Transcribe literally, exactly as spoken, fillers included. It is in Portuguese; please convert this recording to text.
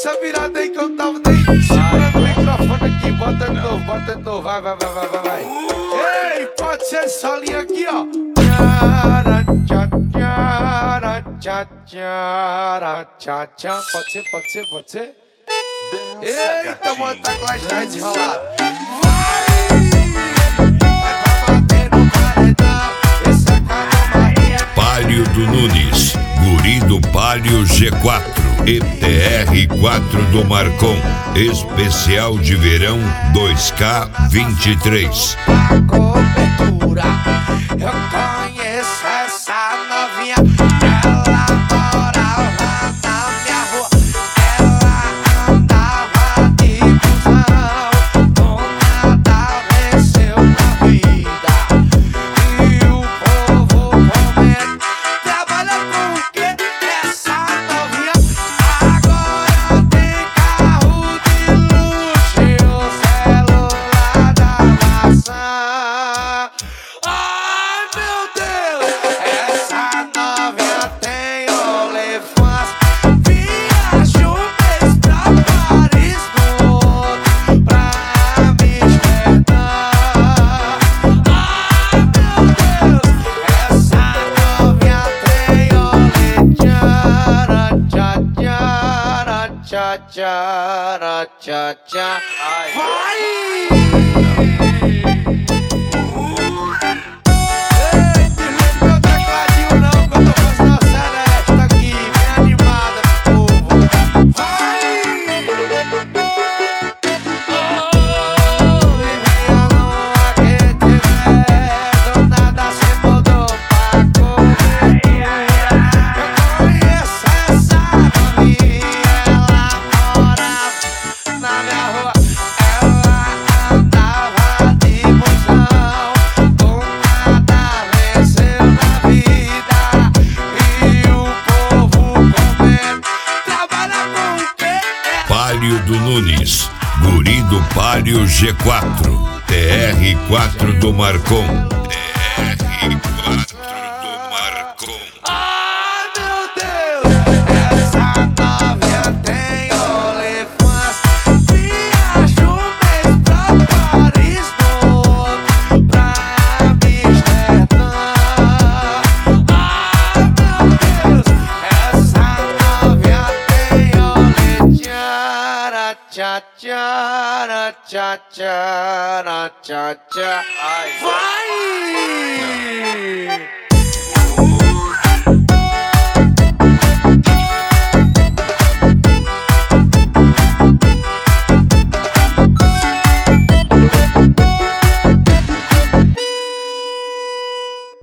essa virada aí que eu tava nem segurando o microfone aqui. Bota de novo, bota de novo, vai, vai, vai, vai, vai, vai. Ei, pode ser essa linha aqui, ó. Tchá, tchá, tchá, tchá. Pode ser, pode ser, pode ser. Eita, mano, tá com a gente desenrolada. Palio do Nunes, Guri do Palio G quatro e T R quatro do Marcon, especial de verão dois K vinte e três. A cobertura, eu conheço essa novinha. Ela morava na minha rua, ela andava de busão, do nada venceu na vida. E o povo comendo, trabalha com o quê? Essa novinha agora tem carro de luxo e o celular da maçã. Ai meu Deus, essa novinha tem OnlyFans, viaja um mês pra Paris, no outro pra Amsterdã. Ai meu Deus, essa novinha tem OnlyFans, tchá tchá tchá tchá tchá tchá. Vai! Palio do Nunes, Guri do Palio G quatro, T R quatro do Marcon, T R quatro do Marcon. Ai meu Deus, essa novinha tem OnlyFans, viaja um mês pra Paris, no outro pra Amsterdã. Ai meu Deus, essa novinha tem OnlyFans, tchá tchá tchá tchá tchá tchá. Vai!